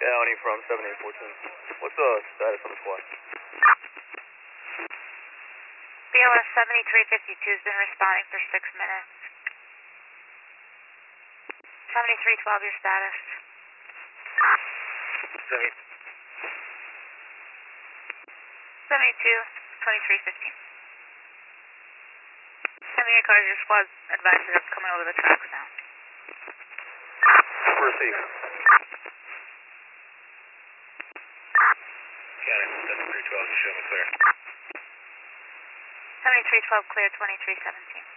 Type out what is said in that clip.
County from 7814. What's the status on the squad? BLS 7352 has been responding for 6 minutes. 7312, your status. 722315. 78 cars, your squad advised that it's coming over the tracks now. Receive. County 7312, you show me clear. 7312 clear, 2317.